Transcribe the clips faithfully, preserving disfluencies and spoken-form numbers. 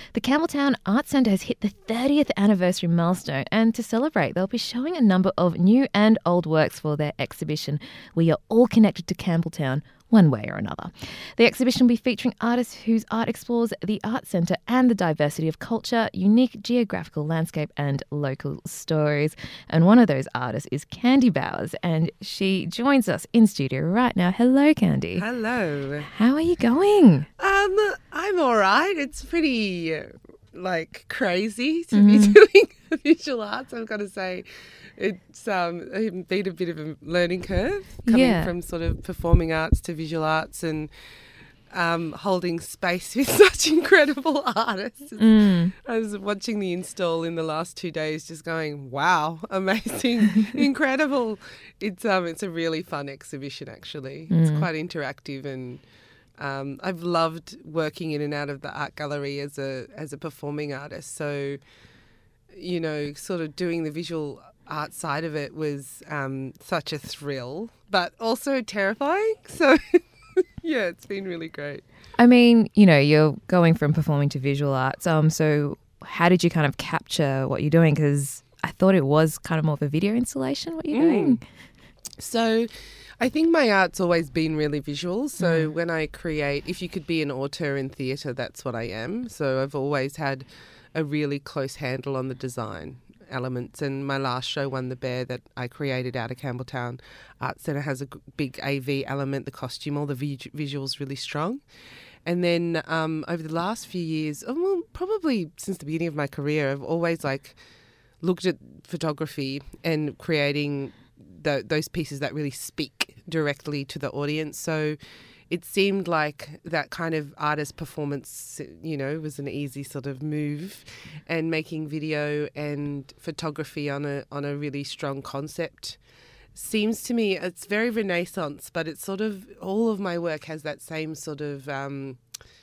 The Campbelltown Arts Centre has hit the thirtieth anniversary milestone, and to celebrate, they'll be showing a number of new and old works for their exhibition, We Are All Connected to Campbelltown, one way or another. The exhibition will be featuring artists whose art explores the Arts Centre and the diversity of culture, unique geographical landscape and local stories. And one of those artists is Candy Bowers, and she joins us in studio right now. Hello, Candy. Hello. How are you going? Um, I'm all right. It's pretty, uh, like, crazy to Mm-hmm. be doing visual arts, I've got to say. It's um, been a bit of a learning curve coming Yeah. from sort of performing arts to visual arts and um, holding space with such incredible artists. Mm. I was watching the install in the last two days just going, wow, amazing, incredible. It's um, it's a really fun exhibition, actually. It's Mm. quite interactive, and um, I've loved working in and out of the art gallery as a as a performing artist. So, you know, sort of doing the visual art side of it was um, such a thrill, but also terrifying. So, yeah, it's been really great. I mean, you know, you're going from performing to visual arts. Um, so how did you kind of capture what you're doing? Because I thought it was kind of more of a video installation, what you're Mm. doing. So I think my art's always been really visual. So Mm. when I create, if you could be an auteur in theatre, that's what I am. So I've always had a really close handle on the design elements. And my last show, Won the Bear, that I created out of Campbelltown Arts Centre, has a g- big A V element, the costume, all the vi- visuals really strong. And then um, over the last few years, oh, well, probably since the beginning of my career, I've always like looked at photography and creating the, those pieces that really speak directly to the audience. So it seemed like that kind of artist performance, you know, was an easy sort of move, and making video and photography on a on a really strong concept seems to me, it's very Renaissance, but it's sort of, all of my work has that same sort of um,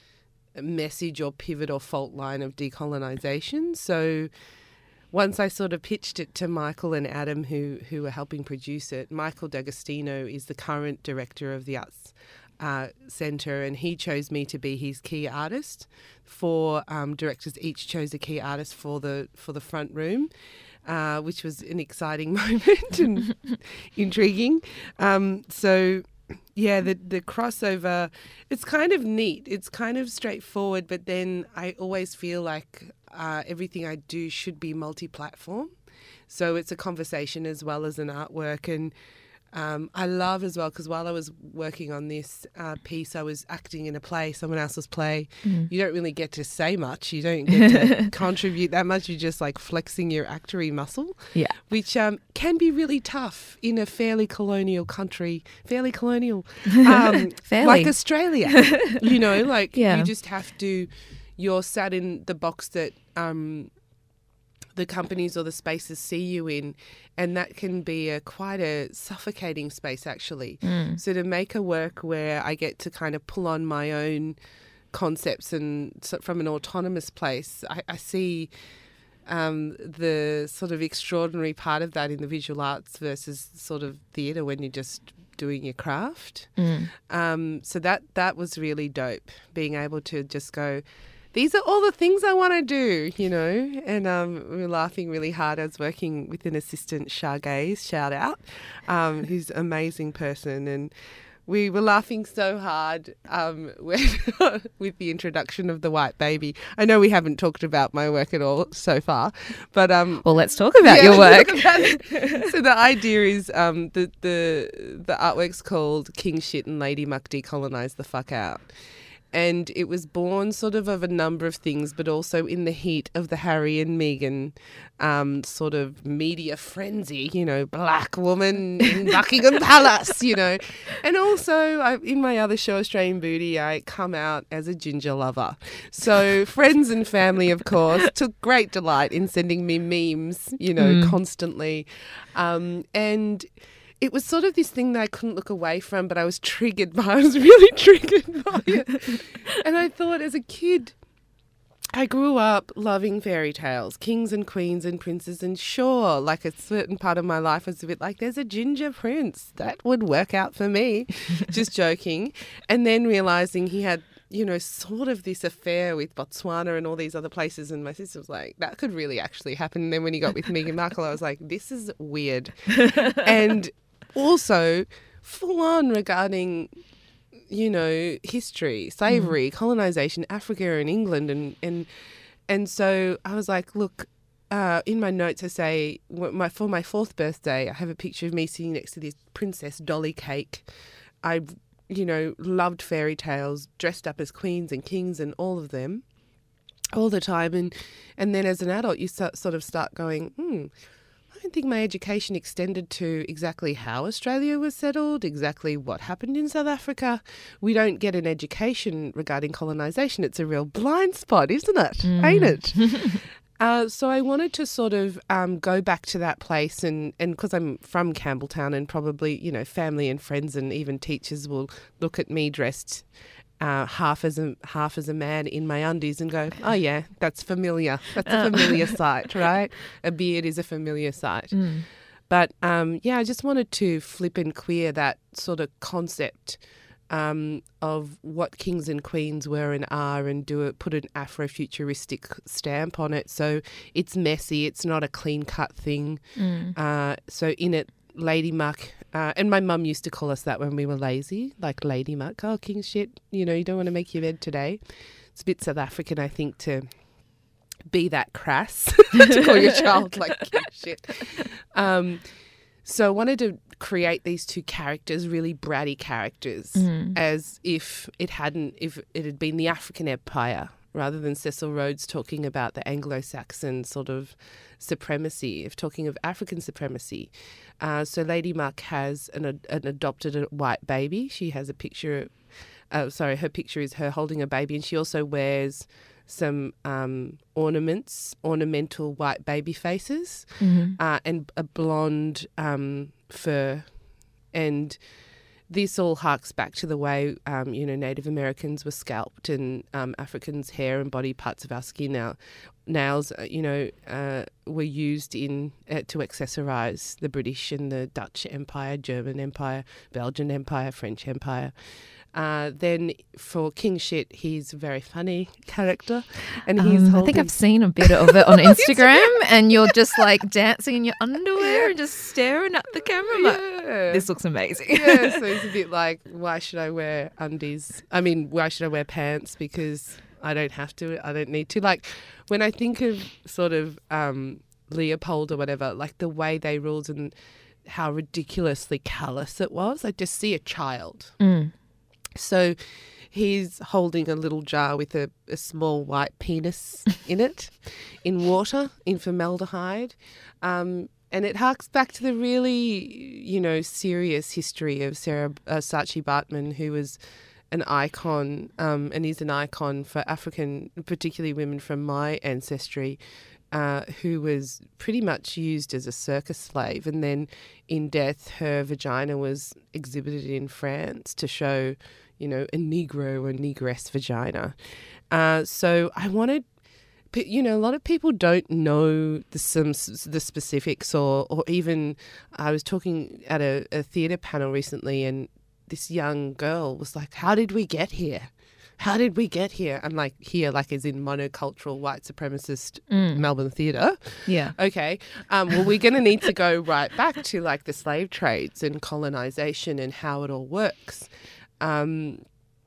message or pivot or fault line of decolonisation. So once I sort of pitched it to Michael and Adam, who who were helping produce it, Michael D'Agostino is the current director of the Arts uh, Centre, and he chose me to be his key artist. Four um, directors each chose a key artist for the for the front room, uh, which was an exciting moment and intriguing. Um, so. Yeah, the the crossover, it's kind of neat. It's kind of straightforward, but then I always feel like uh, everything I do should be multi-platform. So it's a conversation as well as an artwork. And um, I love as well, because while I was working on this uh, piece, I was acting in a play, someone else's play. Mm. You don't really get to say much. You don't get to contribute that much. You're just like flexing your actory muscle. Yeah. Which um, can be really tough in a fairly colonial country, fairly colonial, um, Fairly. like Australia. You know, like Yeah. you just have to, you're sat in the box that um, the companies or the spaces see you in, and that can be a quite a suffocating space, actually. Mm. So to make a work where I get to kind of pull on my own concepts and so from an autonomous place, I, I see um, the sort of extraordinary part of that in the visual arts versus sort of theatre when you're just doing your craft. Mm. Um, so that that was really dope, being able to just go, these are all the things I want to do, you know. And um, we were laughing really hard. I was working with an assistant, Shah Gaze, shout out, um, who's an amazing person. And we were laughing so hard um, when, with the introduction of the white baby. I know we haven't talked about my work at all so far, but um, Well, let's talk about yeah, your work. talk about it. So the idea is um, the the the artwork's called King Shit and Lady Muck Decolonise the Fuck Out. And it was born sort of of a number of things, but also in the heat of the Harry and Meghan um, sort of media frenzy, you know, black woman in Buckingham Palace, you know. And also I, in my other show, Australian Booty, I come out as a ginger lover. So friends and family, of course, took great delight in sending me memes, you know, Mm. constantly. Um, and it was sort of this thing that I couldn't look away from, but I was triggered by, I was really triggered by it. And I thought, as a kid, I grew up loving fairy tales, kings and queens and princes, and sure, like a certain part of my life was a bit like, there's a ginger prince. That would work out for me. Just joking. And then realising he had you know, sort of this affair with Botswana and all these other places. And my sister was like, that could really actually happen. And then when he got with Meghan Markle, I was like, this is weird. And also full on regarding, you know, history, slavery, mm. colonization, Africa and England. And, and, and so I was like, look, uh, in my notes, I say my, for my fourth birthday, I have a picture of me sitting next to this Princess Dolly cake. I you know, loved fairy tales, dressed up as queens and kings and all of them all the time. And and then as an adult, you start, sort of start going, hmm, I don't think my education extended to exactly how Australia was settled, exactly what happened in South Africa. We don't get an education regarding colonisation. It's a real blind spot, isn't it? Mm. Ain't it? Uh, so I wanted to sort of um, go back to that place, and and because I'm from Campbelltown, and probably, you know, family and friends and even teachers will look at me dressed uh, half as a half as a man in my undies and go, oh yeah, that's familiar. That's a familiar sight, right? A beard is a familiar sight. Mm. But um, yeah, I just wanted to flip and queer that sort of concept Um, of what kings and queens were and are, and do it, put an Afrofuturistic stamp on it. So it's messy. It's not a clean cut thing. Mm. Uh, so in it, Lady Muck, uh, and my mum used to call us that when we were lazy, like Lady Muck. Oh, king shit, you know, you don't want to make your bed today. It's a bit South African, I think, to be that crass, to call your child like king shit. Um, so I wanted to create these two characters, really bratty characters, mm. as if it hadn't, if it had been the African Empire, rather than Cecil Rhodes talking about the Anglo-Saxon sort of supremacy, of talking of African supremacy. Uh, so Lady Muck has an, an adopted white baby. She has a picture, uh, sorry, her picture is her holding a baby, and she also wears some um, ornaments, ornamental white baby faces, mm-hmm. uh, and a blonde um, fur. And this all harks back to the way, um, you know, Native Americans were scalped, and um, Africans' hair and body parts of our skin, now, nails, uh, you know, uh, were used in uh, to accessorise the British and the Dutch Empire, German Empire, Belgian Empire, French Empire. Uh, then for King Shit, he's a very funny character, and he's. Um, I think I've seen a bit of it on Instagram, and you're just like dancing in your underwear and just staring at the camera. Like, yeah. This looks amazing. Yeah, so it's a bit like, why should I wear undies? I mean, why should I wear pants? Because I don't have to. I don't need to. Like, when I think of sort of um, Leopold or whatever, like the way they ruled and how ridiculously callous it was, I just see a child. Mm. So he's holding a little jar with a, a small white penis in it, in water, in formaldehyde. Um, and it harks back to the really, you know, serious history of Sarah uh, Saatchi Baartman, who was an icon um, and is an icon for African, particularly women from my ancestry, uh, who was pretty much used as a circus slave. And then in death, her vagina was exhibited in France to show, you know, a Negro or Negress vagina. Uh, so I wanted, you know, a lot of people don't know the some the specifics, or or even I was talking at a, a theatre panel recently, and this young girl was like, "How did we get here? How did we get here?" I'm like, here, like as in monocultural white supremacist mm. Melbourne theatre. Yeah. Okay. Um, well, we're going to need to go right back to like the slave trades and colonisation and how it all works. Um,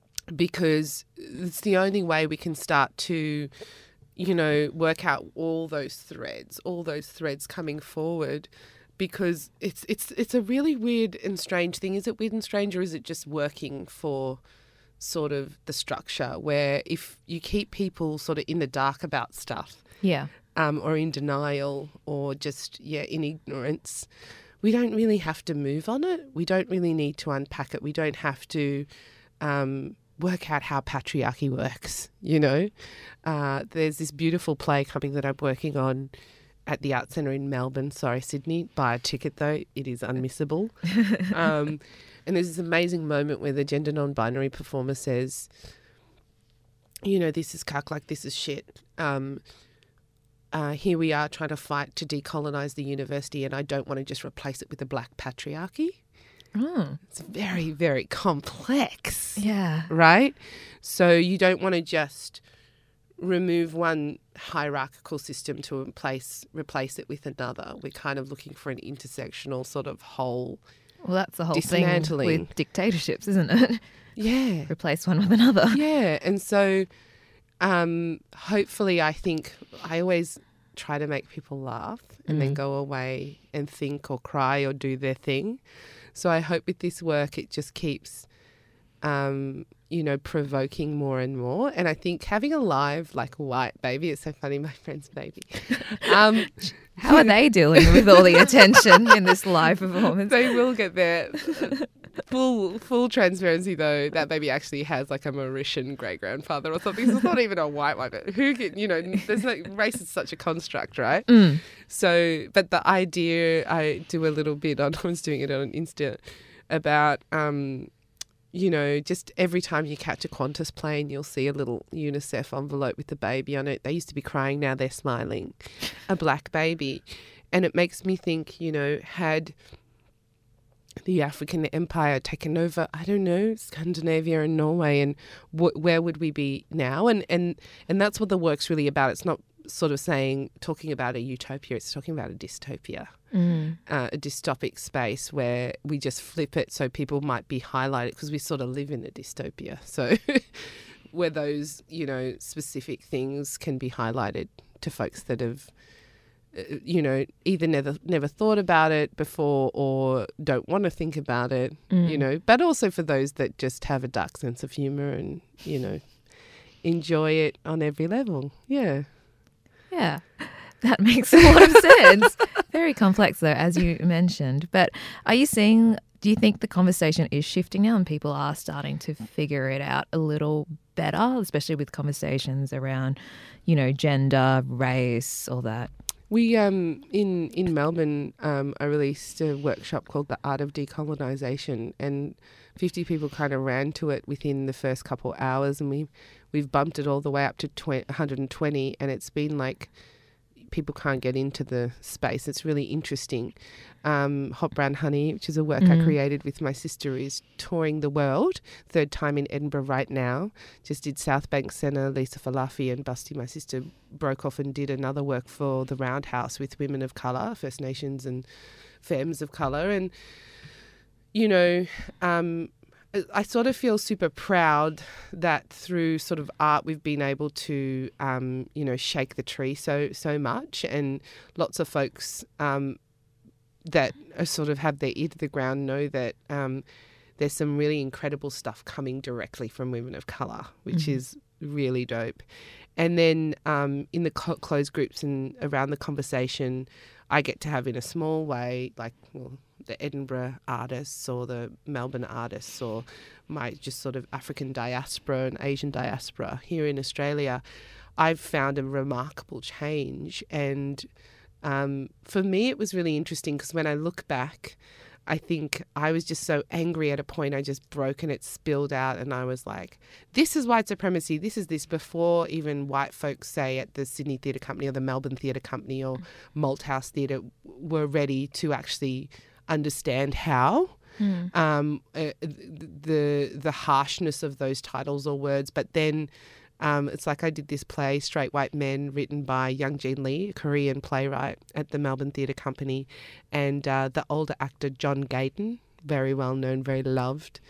because it's the only way we can start to, you know, work out all those threads, all those threads coming forward, because it's it's it's a really weird and strange thing. Is it weird and strange, or is it just working for sort of the structure where if you keep people sort of in the dark about stuff, yeah, um, or in denial, or just, yeah, in ignorance, we don't really have to move on it. We don't really need to unpack it. We don't have to um, work out how patriarchy works, you know. Uh, there's this beautiful play coming that I'm working on at the Arts Centre in Melbourne. Sorry, Sydney. Buy a ticket, though. It is unmissable. um, and there's this amazing moment where the gender non-binary performer says, you know, this is cuck, like this is shit. Um Uh, here we are trying to fight to decolonise the university, and I don't want to just replace it with a black patriarchy. Oh. It's very, very complex. Yeah. Right? So you don't want to just remove one hierarchical system to replace, replace it with another. We're kind of looking for an intersectional sort of whole Well, that's the whole thing dismantling. with dictatorships, isn't it? Yeah. Replace one with another. Yeah. And so um, hopefully I think I always try to make people laugh and Mm. then go away and think or cry or do their thing. So I hope with this work it just keeps, um, you know, provoking more and more. And I think having a live, like, white baby, it's so funny, my friend's baby. Um, How are they dealing with all the attention in this live performance? they will get there. Full full transparency though, that baby actually has like a Mauritian great grandfather or something. So it's not even a white one. But who can, you know, there's like race is such a construct, right? Mm. So, but the idea I do a little bit on, I was doing it on Insta about, um, you know, just every time you catch a Qantas plane, you'll see a little UNICEF envelope with the baby on it. They used to be crying, now they're smiling. A black baby. And it makes me think, you know, had the African empire taken over, I don't know, Scandinavia and Norway, and wh- where would we be now? And, and and that's what the work's really about. It's not sort of saying, talking about a utopia, it's talking about a dystopia, Mm. uh, a dystopic space where we just flip it so people might be highlighted, because we sort of live in a dystopia. So where those, you know, specific things can be highlighted to folks that have, you know, either never never thought about it before or don't want to think about it, Mm. you know, but also for those that just have a dark sense of humour and, you know, enjoy it on every level. Yeah. Yeah, that makes a lot of sense. Very complex, though, as you mentioned. But are you seeing, do you think the conversation is shifting now and people are starting to figure it out a little better, especially with conversations around, you know, gender, race, all that? We, um, in, in Melbourne, um, I released a workshop called The Art of Decolonisation, and fifty people kind of ran to it within the first couple of hours, and we, we've bumped it all the way up to one hundred twenty, and it's been like people can't get into the space. It's really interesting. Um, Hot Brown Honey, which is a work Mm. I created with my sister, is touring the world, third time in Edinburgh right now. Just did South Bank Centre, Lisa Falafi and Busty, my sister, broke off and did another work for the Roundhouse with women of colour, First Nations and femmes of colour. And, you know, um, I sort of feel super proud that through sort of art we've been able to, um, you know, shake the tree so so much, and lots of folks um, that are sort of have their ear to the ground know that um, there's some really incredible stuff coming directly from women of colour, which Mhm. is really dope. And then um, in the co- closed groups and around the conversation, I get to have in a small way, like, well, the Edinburgh artists or the Melbourne artists or my just sort of African diaspora and Asian diaspora here in Australia, I've found a remarkable change. And um, for me, it was really interesting because when I look back, I think I was just so angry at a point. I just broke and it spilled out, and I was like, this is white supremacy. This is this before even white folks, say, at the Sydney Theatre Company or the Melbourne Theatre Company or Malthouse Theatre were ready to actually understand how. Mm. Um, uh, the the harshness of those titles or words. But then um, it's like I did this play, Straight White Men, written by Young Jean Lee, a Korean playwright, at the Melbourne Theatre Company, and uh, the older actor John Gayton, very well known, very loved.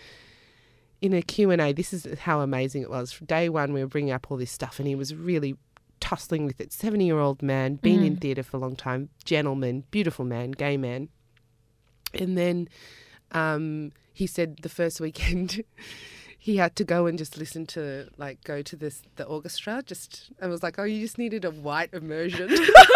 In a Q and A, this is how amazing it was. From day one, we were bringing up all this stuff, and he was really tussling with it. seventy-year-old man, been Mm. in theatre for a long time, gentleman, beautiful man, gay man. And then um, he said the first weekend he had to go and just listen to, like, go to this the orchestra. Just I was like, oh, you just needed a white immersion.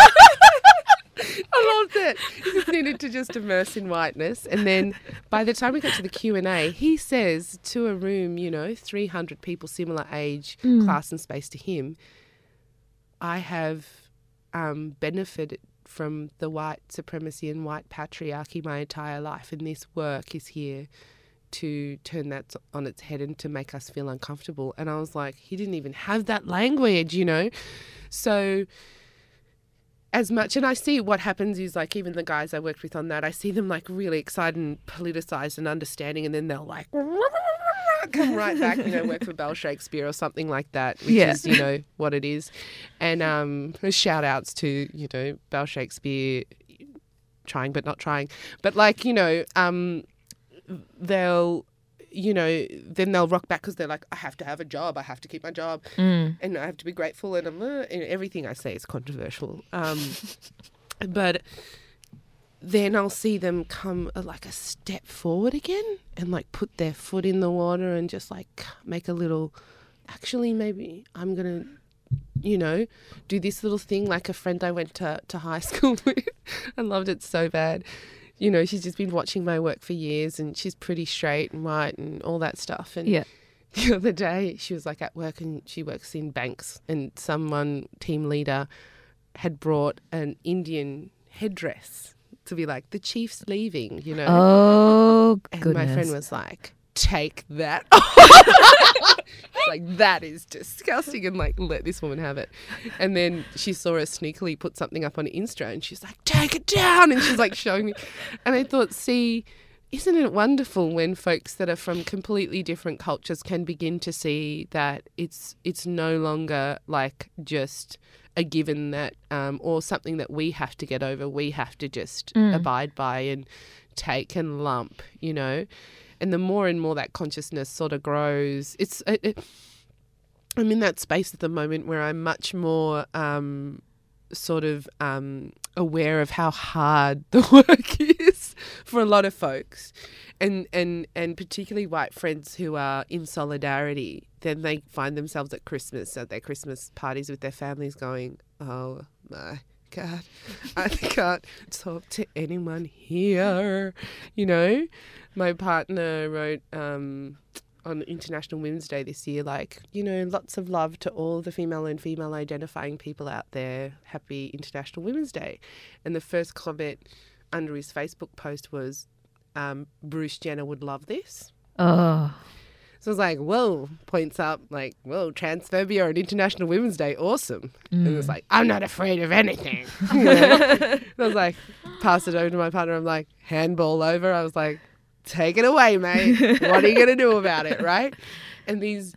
I loved it. You just needed to just immerse in whiteness. And then by the time we got to the Q and A, he says to a room, you know, three hundred people, similar age, Mm. class and space to him, I have um, benefited from the white supremacy and white patriarchy my entire life, and this work is here to turn that on its head and to make us feel uncomfortable. And I was like, he didn't even have that language, you know. So as much, and I see what happens is like even the guys I worked with on that, I see them like really excited and politicized and understanding, and then they'll like come right back, you know, work for Bell Shakespeare or something like that, which Yeah. is, you know, what it is. And um, shout outs to, you know, Bell Shakespeare, trying but not trying. But like, you know, um, they'll, you know, then they'll rock back because they're like, I have to have a job. I have to keep my job. Mm. And I have to be grateful. And, I'm, uh, and everything I say is controversial. Um, but then I'll see them come uh, like a step forward again and like put their foot in the water and just like make a little, actually, maybe I'm going to, you know, do this little thing. Like a friend I went to, to high school with. I loved it so bad. You know, she's just been watching my work for years and she's pretty straight and white and all that stuff. And Yeah. the other day she was like at work and she works in banks, and someone, team leader, had brought an Indian headdress to be like, the chief's leaving, you know. Oh, and goodness. my friend was like, take that off. Like, that is disgusting, and like, let this woman have it. And then she saw us sneakily put something up on Insta and she's like, take it down, and she's like showing me. And I thought, see, isn't it wonderful when folks that are from completely different cultures can begin to see that it's it's no longer like just a given that um, or something that we have to get over, we have to just Mm. abide by and take and lump, you know. And the more and more that consciousness sort of grows, it's it, it, I'm in that space at the moment where I'm much more um, sort of um, aware of how hard the work is for a lot of folks, and and and particularly white friends who are in solidarity. Then they find themselves at Christmas, at their Christmas parties with their families, going, "Oh my God, I can't talk to anyone here," you know. My partner wrote um, on International Women's Day this year, like, you know, lots of love to all the female and female identifying people out there. Happy International Women's Day. And the first comment under his Facebook post was, um, Bruce Jenner would love this. Oh. So I was like, whoa, points up, like, whoa, transphobia on International Women's Day, awesome. Mm. And it was like, I'm not afraid of anything. You know? I was like, pass it over to my partner. I'm like, handball over. I was like, take it away, mate. What are you going to do about it, right? And these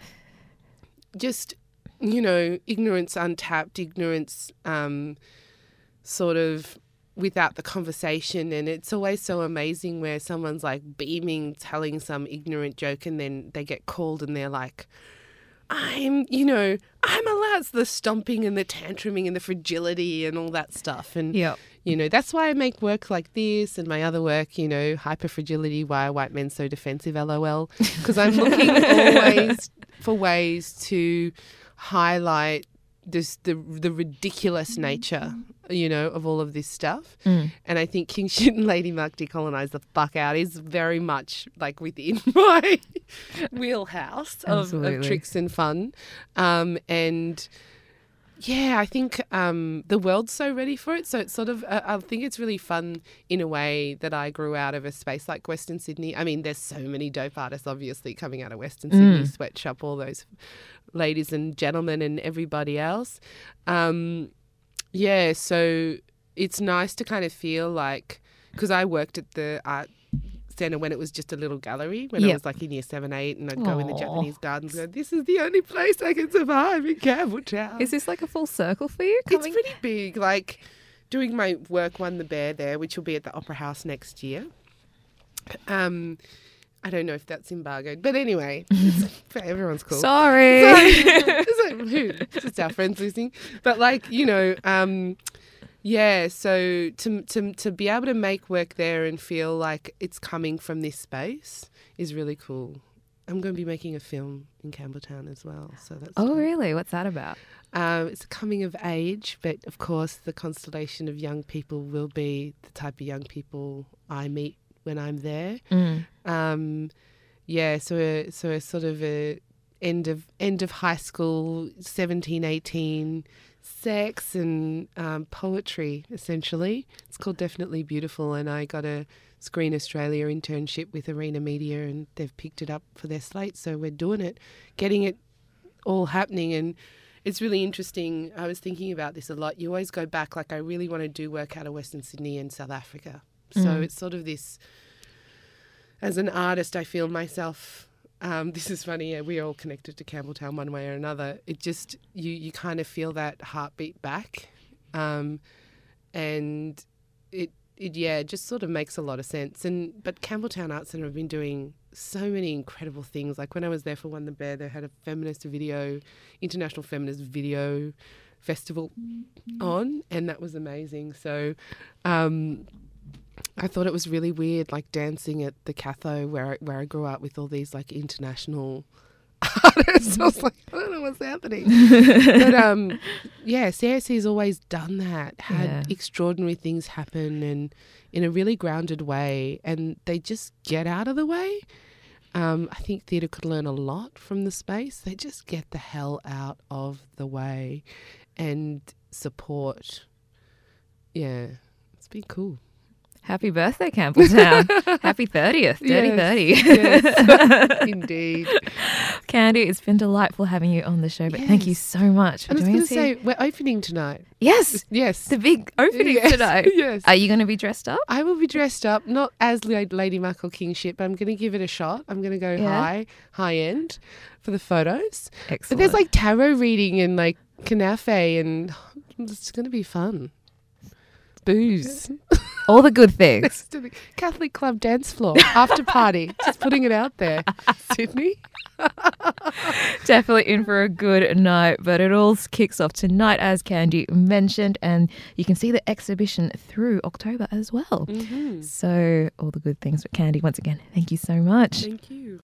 just, you know, ignorance untapped, ignorance um, sort of without the conversation. And it's always so amazing where someone's like beaming, telling some ignorant joke, and then they get called and they're like, I'm, you know, I'm allowed. It's the stomping and the tantruming and the fragility and all that stuff. And, Yep. you know, that's why I make work like this and my other work, you know, hyperfragility, why are white men so defensive, LOL. Because I'm looking always for ways to highlight this the the ridiculous nature, you know, of all of this stuff. Mm. And I think King Shit and Lady Mark Decolonise the Fuck Out is very much like within my wheelhouse of, of tricks and fun. Um, and yeah, I think um, the world's so ready for it. So it's sort of, uh, I think it's really fun in a way that I grew out of a space like Western Sydney. I mean, there's so many dope artists obviously coming out of Western Sydney, Mm. Sweatshop, all those ladies and gentlemen and everybody else. Um, yeah, so it's nice to kind of feel like, because I worked at the art centre when it was just a little gallery, when Yep. I was like in year seven, eight, and I'd go in the Aw. Japanese gardens and go, this is the only place I can survive in Campbelltown. Is this like a full circle for you? Coming? It's pretty big. Like doing my work Won the Bear there, which will be at the Opera House next year. Um, I don't know if that's embargoed, but anyway, it's, everyone's cool. Sorry. It's like, who? Just our friends listening. But like, you know, um, yeah. So to to to be able to make work there and feel like it's coming from this space is really cool. I'm going to be making a film in Campbelltown as well, so that's Oh, cool. really? What's that about? Um, it's a coming of age, but of course the constellation of young people will be the type of young people I meet when I'm there. Mm. Um, yeah, so a, so a sort of a end of end of high school, seventeen, eighteen, sex and um, poetry essentially. It's called Definitely Beautiful, and I got a Screen Australia internship with Arena Media, and they've picked it up for their slate, so we're doing it, getting it all happening. And it's really interesting. I was thinking about this a lot. You always go back, like I really want to do work out of Western Sydney and South Africa. So Mm. it's sort of this, as an artist, I feel myself, um, this is funny, yeah, we're all connected to Campbelltown one way or another. It just, you, you kind of feel that heartbeat back. Um, and it, it, yeah, it just sort of makes a lot of sense. And But Campbelltown Arts Centre have been doing so many incredible things. Like when I was there for One the Bear, they had a feminist video, International Feminist Video Festival on, and that was amazing. So um, I thought it was really weird, like dancing at the Catho where I, where I grew up with all these like international artists. I was like, I don't know what's happening. But um, yeah, C A C has always done that, had Yeah. extraordinary things happen and in a really grounded way, and they just get out of the way. Um, I think theatre could learn a lot from the space. They just get the hell out of the way and support. Yeah, it's been cool. Happy birthday, Campbelltown. Happy thirtieth. Dirty Yes, thirty. yes, indeed. Candy, it's been delightful having you on the show, but thank you Yes. so much for I was doing going this to here. say, we're opening tonight. Yes, Yes. the big opening Yes, today. yes. Are you going to be dressed up? I will be dressed up, not as La- Lady Muckle Kingship, but I'm going to give it a shot. I'm going to go Yeah. high, high end for the photos. But Excellent. there's like tarot reading and like canafe, and it's going to be fun. Booze. all the good things. Next to the Catholic Club dance floor after party. Just putting it out there. Sydney. Definitely in for a good night, but it all kicks off tonight, as Candy mentioned, and you can see the exhibition through October as well. Mm-hmm. So all the good things. But Candy, once again, thank you so much. Thank you.